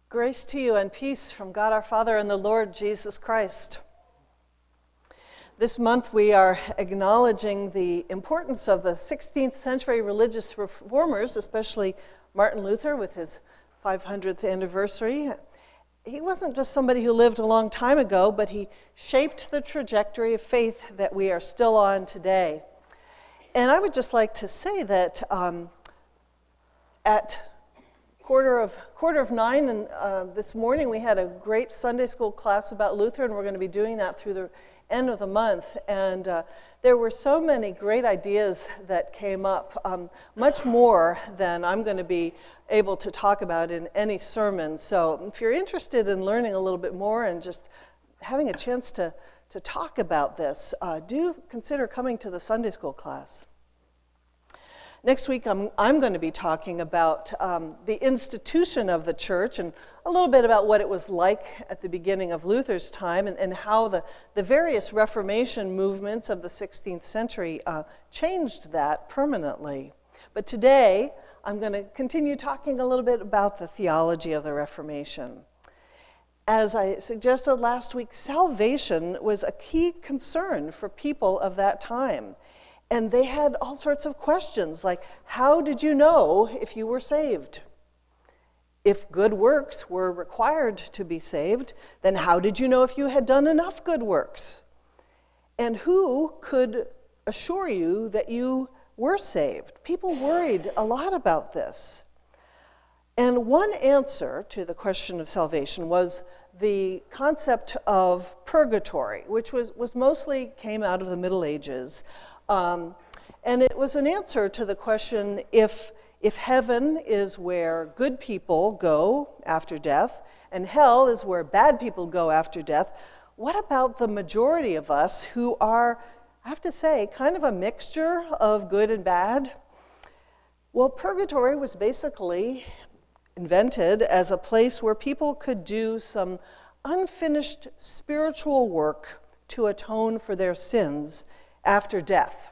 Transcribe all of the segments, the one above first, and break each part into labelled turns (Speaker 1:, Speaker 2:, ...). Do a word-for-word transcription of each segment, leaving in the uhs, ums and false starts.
Speaker 1: Grace to you and peace from God our Father and the Lord Jesus Christ. This month we are acknowledging the importance of the sixteenth century religious reformers, especially Martin Luther with his five hundredth anniversary. He wasn't just somebody who lived a long time ago, but he shaped the trajectory of faith that we are still on today. And I would just like to say that um, at Quarter of quarter of nine, and uh, this morning we had a great Sunday school class about Luther, and we're going to be doing that through the end of the month. And uh, there were so many great ideas that came up, um, much more than I'm going to be able to talk about in any sermon. So if you're interested in learning a little bit more and just having a chance to, to talk about this, uh, do consider coming to the Sunday school class. Next week, I'm, I'm going to be talking about um, the institution of the church and a little bit about what it was like at the beginning of Luther's time and, and how the, the various Reformation movements of the sixteenth century uh, changed that permanently. But today, I'm going to continue talking a little bit about the theology of the Reformation. As I suggested last week, salvation was a key concern for people of that time. And they had all sorts of questions, like, how did you know if you were saved? If good works were required to be saved, then how did you know if you had done enough good works? And who could assure you that you were saved? People worried a lot about this. And one answer to the question of salvation was the concept of purgatory, which was, was mostly came out of the Middle Ages. Um, and it was an answer to the question, if, if heaven is where good people go after death, and hell is where bad people go after death, what about the majority of us who are, I have to say, kind of a mixture of good and bad? Well, purgatory was basically invented as a place where people could do some unfinished spiritual work to atone for their sins after death.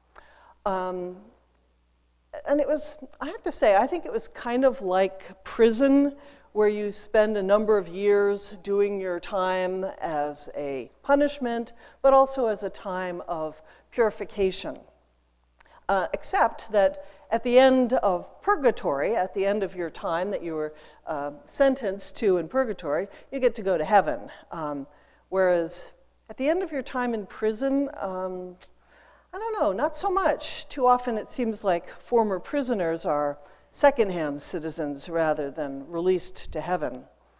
Speaker 1: Um, and it was, I have to say, I think it was kind of like prison, where you spend a number of years doing your time as a punishment, but also as a time of purification. Uh, except that at the end of purgatory, at the end of your time that you were uh, sentenced to in purgatory, you get to go to heaven. Um, whereas at the end of your time in prison, um, I don't know, not so much. Too often it seems like former prisoners are secondhand citizens rather than released to heaven.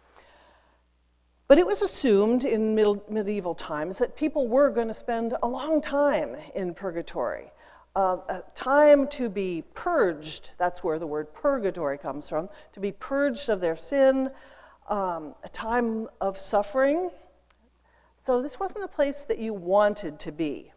Speaker 1: But it was assumed in middle, medieval times that people were going to spend a long time in purgatory. Uh, a time to be purged, that's where the word purgatory comes from, to be purged of their sin, um, a time of suffering. So this wasn't a place that you wanted to be.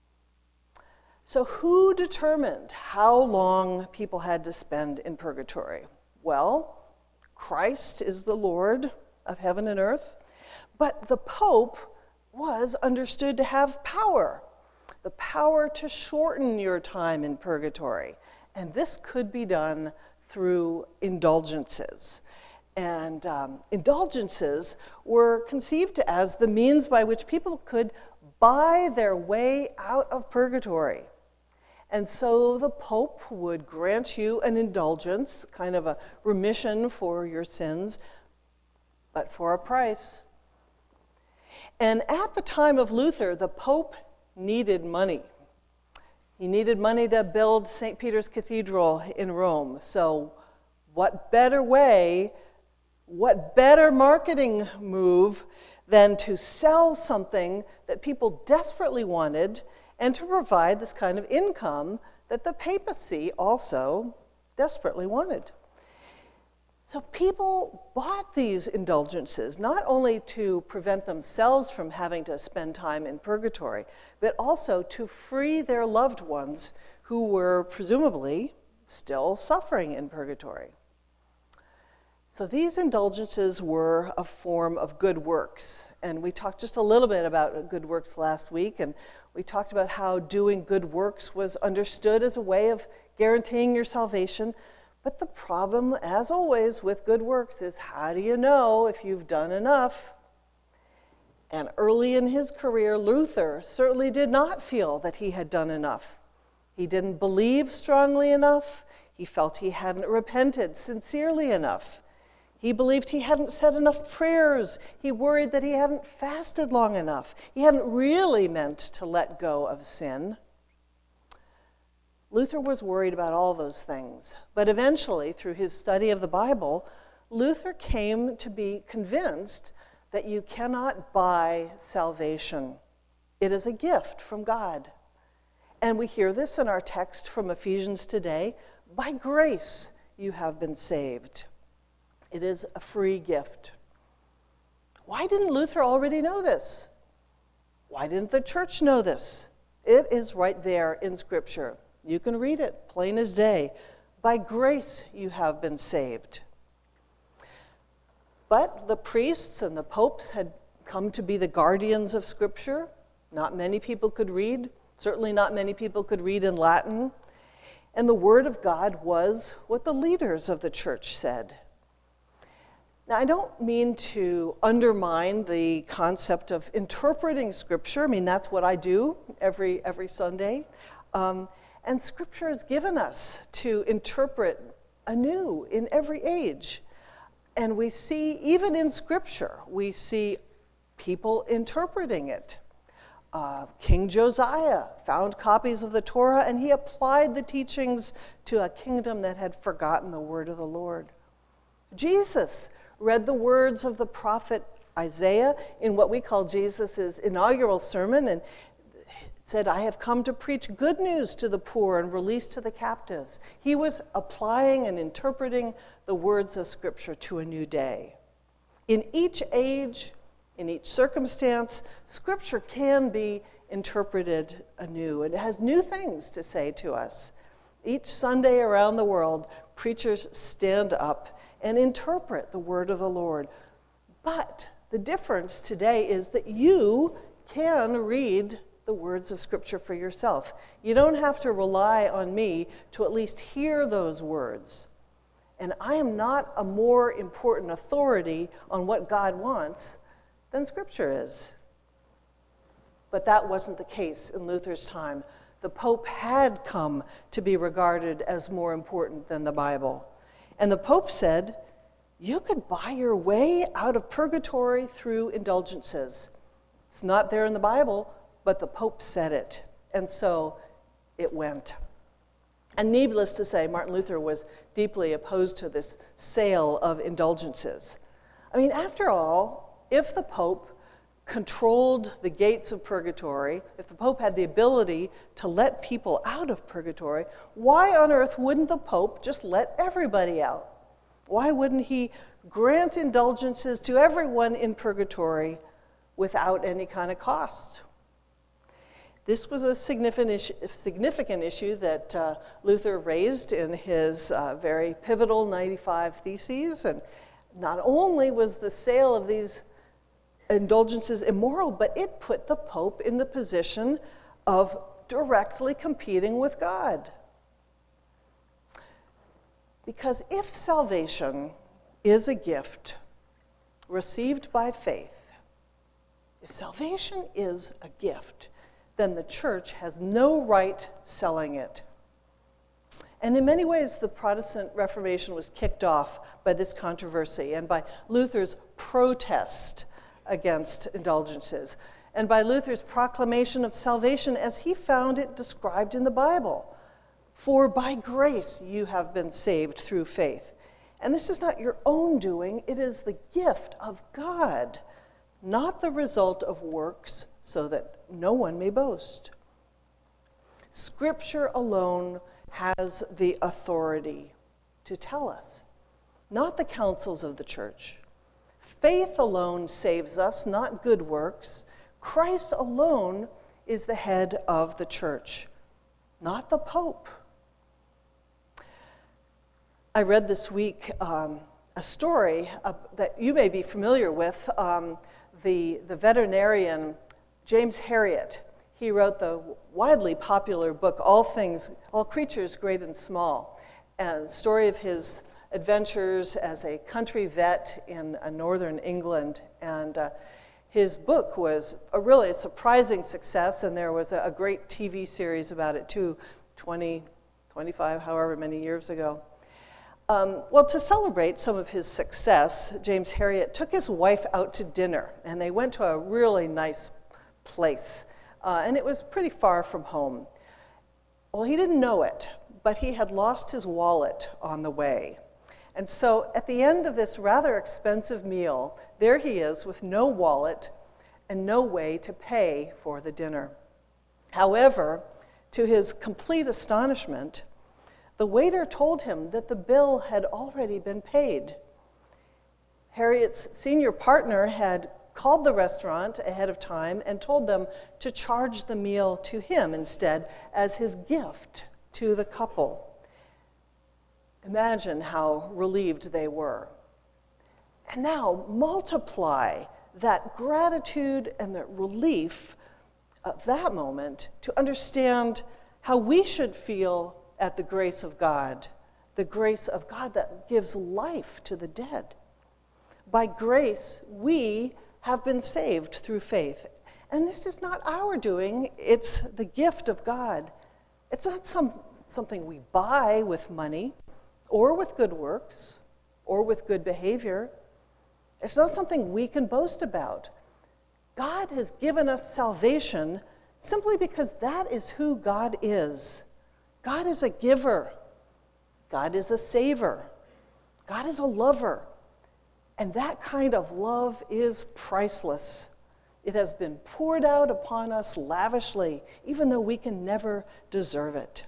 Speaker 1: So who determined how long people had to spend in purgatory? Well, Christ is the Lord of heaven and earth, but the Pope was understood to have power, the power to shorten your time in purgatory. And this could be done through indulgences. And um, indulgences were conceived as the means by which people could buy their way out of purgatory. And so the Pope would grant you an indulgence, kind of a remission for your sins, but for a price. And at the time of Luther, the Pope needed money. He needed money to build Saint Peter's Cathedral in Rome. So what better way What better marketing move than to sell something that people desperately wanted and to provide this kind of income that the papacy also desperately wanted? So people bought these indulgences not only to prevent themselves from having to spend time in purgatory, but also to free their loved ones who were presumably still suffering in purgatory. So these indulgences were a form of good works. And we talked just a little bit about good works last week, and we talked about how doing good works was understood as a way of guaranteeing your salvation. But the problem, as always, with good works is how do you know if you've done enough? And early in his career, Luther certainly did not feel that he had done enough. He didn't believe strongly enough. He felt he hadn't repented sincerely enough. He believed he hadn't said enough prayers. He worried that he hadn't fasted long enough. He hadn't really meant to let go of sin. Luther was worried about all those things, but eventually, through his study of the Bible, Luther came to be convinced that you cannot buy salvation. It is a gift from God. And we hear this in our text from Ephesians today. By grace you have been saved. It is a free gift. Why didn't Luther already know this? Why didn't the church know this? It is right there in Scripture. You can read it, plain as day. By grace you have been saved. But the priests and the popes had come to be the guardians of Scripture. Not many people could read. Certainly not many people could read in Latin. And the Word of God was what the leaders of the church said. Now, I don't mean to undermine the concept of interpreting Scripture. I mean, that's what I do every, every Sunday. Um, And Scripture is given us to interpret anew in every age. And we see, even in Scripture, we see people interpreting it. Uh, King Josiah found copies of the Torah, and he applied the teachings to a kingdom that had forgotten the word of the Lord. Jesus read the words of the prophet Isaiah in what we call Jesus' inaugural sermon, and said, I have come to preach good news to the poor and release to the captives. He was applying and interpreting the words of Scripture to a new day. In each age, in each circumstance, Scripture can be interpreted anew. It has new things to say to us. Each Sunday around the world, preachers stand up and interpret the word of the Lord. But the difference today is that you can read the words of Scripture for yourself. You don't have to rely on me to at least hear those words. And I am not a more important authority on what God wants than Scripture is. But that wasn't the case in Luther's time. The Pope had come to be regarded as more important than the Bible. And the Pope said, you could buy your way out of purgatory through indulgences. It's not there in the Bible, but the Pope said it, and so it went. And needless to say, Martin Luther was deeply opposed to this sale of indulgences. I mean, after all, if the Pope controlled the gates of purgatory, if the Pope had the ability to let people out of purgatory, why on earth wouldn't the Pope just let everybody out? Why wouldn't he grant indulgences to everyone in purgatory without any kind of cost? This was a significant issue, significant issue that uh, Luther raised in his uh, very pivotal ninety-five Theses. And not only was the sale of these indulgences immoral, but it put the Pope in the position of directly competing with God. Because if salvation is a gift received by faith, if salvation is a gift, then the church has no right selling it. And in many ways, the Protestant Reformation was kicked off by this controversy and by Luther's protest against indulgences, and by Luther's proclamation of salvation as he found it described in the Bible. For by grace you have been saved through faith. And this is not your own doing, it is the gift of God, not the result of works, so that no one may boast. Scripture alone has the authority to tell us, not the councils of the church. Faith alone saves us, not good works. Christ alone is the head of the church, not the Pope. I read this week um, a story uh, that you may be familiar with. Um, the, the veterinarian James Herriot, he wrote the widely popular book, All Things, All Creatures Great and Small. and story of his adventures as a country vet in uh, northern England. And uh, his book was a really surprising success, and there was a, a great T V series about it too, twenty, twenty-five, however many years ago. Um, well, to celebrate some of his success, James Herriot took his wife out to dinner, and they went to a really nice place, uh, and it was pretty far from home. Well, he didn't know it, but he had lost his wallet on the way. And so at the end of this rather expensive meal, there he is with no wallet and no way to pay for the dinner. However, to his complete astonishment, the waiter told him that the bill had already been paid. Herriot's senior partner had called the restaurant ahead of time and told them to charge the meal to him instead as his gift to the couple. Imagine how relieved they were. And now multiply that gratitude and that relief of that moment to understand how we should feel at the grace of God, the grace of God that gives life to the dead. By grace, we have been saved through faith. And this is not our doing, it's the gift of God. It's not some, something we buy with money, or with good works, or with good behavior. It's not something we can boast about. God has given us salvation simply because that is who God is. God is a giver. God is a saver. God is a lover. And that kind of love is priceless. It has been poured out upon us lavishly, even though we can never deserve it.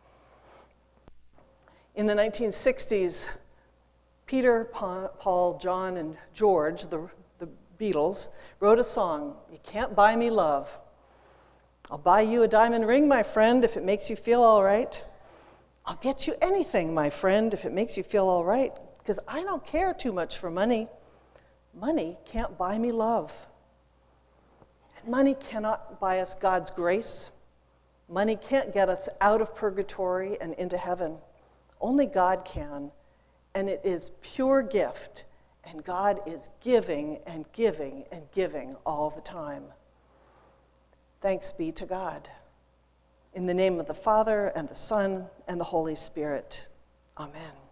Speaker 1: In the nineteen sixties, Peter, Paul, John, and George, the, the Beatles, wrote a song, "You Can't Buy Me Love." I'll buy you a diamond ring, my friend, if it makes you feel all right. I'll get you anything, my friend, if it makes you feel all right, because I don't care too much for money. Money can't buy me love. And money cannot buy us God's grace. Money can't get us out of purgatory and into heaven. Only God can, and it is pure gift, and God is giving and giving and giving all the time. Thanks be to God. In the name of the Father, and the Son, and the Holy Spirit. Amen.